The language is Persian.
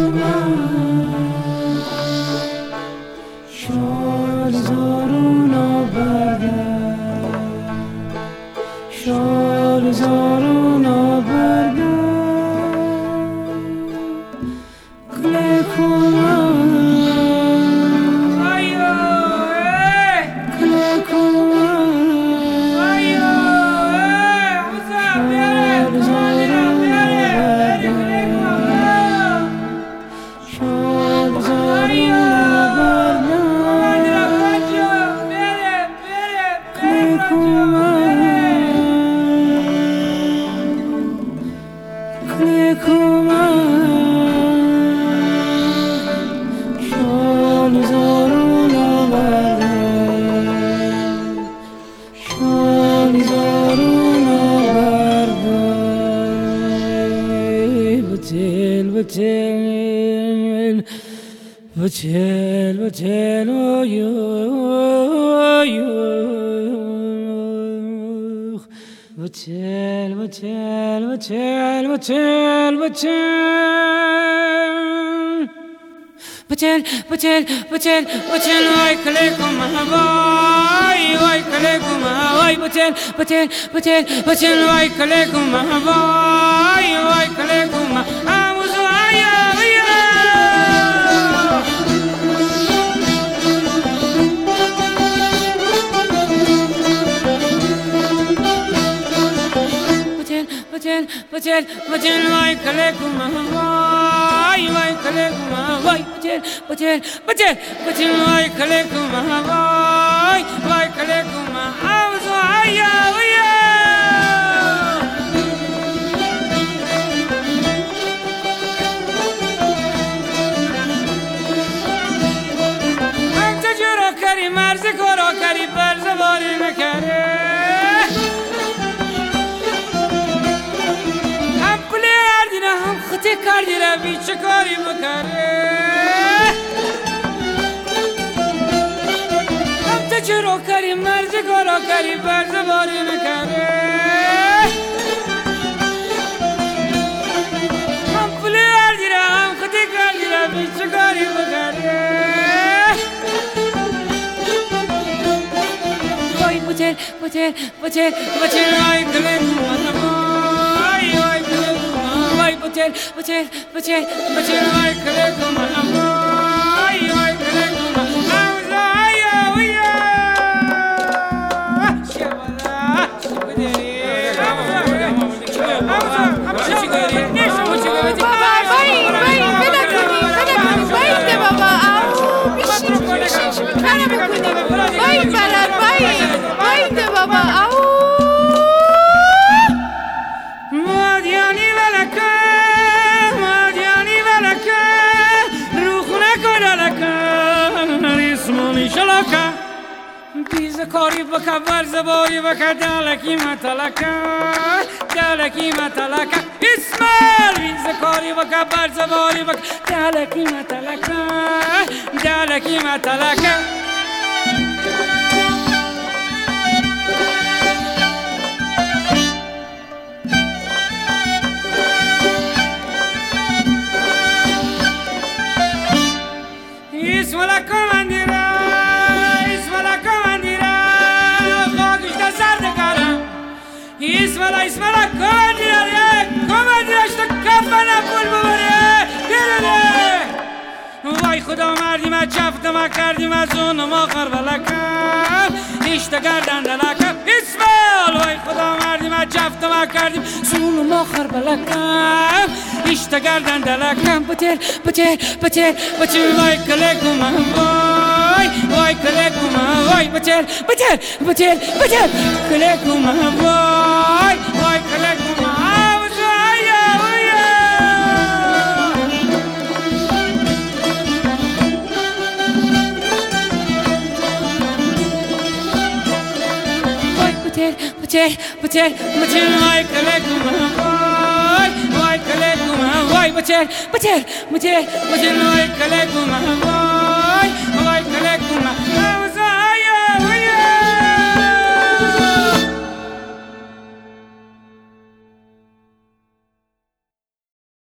شال زارونا برده شال زارونا برده کله کمان کله کمان شال زارونا بتل بتل بتل بتل بتل بتل بتل بتل بتل بتل وای کلیکم وای کلیکم وای بتل بتل بتل بتل وای کلیکم وای کلیکم بتل بتل وای کلیکم وای کلیکم وای بتل بتل بتل بتل وای کلیکم وای کلیکم عاوز ویا انت جرا کری مرز کرا کری برز باری نکره خطی کردی را بیچه کاری بکره هم تا چرا کری مرز کارا کری برز باری نکره هم پلی کردی را هم خطی کردی را بیچه کاری بکره وای بتل بتل بتل بتل وای کلیکم بتل بتل بتل بتل وای کلیکم وای کلیکم عاوز ویا ویا شبلا شبدری کاری بکا برز باری بکا دلکی متلکا اسمال بیز کاری بکا برز باری بکا دلکی متلکا اسمالا کماندیرش تو کفنه پول ببره وای خدا مردیم از جفتم کردیم از اونم آخر بلکم ایشت گردن دلکم اسمال وای خدا مردیم از جفتم کردیم از اونم آخر بلکم ایشت گردن دلکم بتل بتل بتل بتل وای کلیکم وای کلیکم وای بتل بتل بتل بتل کلیکم وای کلیکم عاوز ویا ویا وای بتل بتل بتل بتل وای کلیکم وای کلیکم وای بتل بتل بتل بتل وای کلیکم وای کلیکم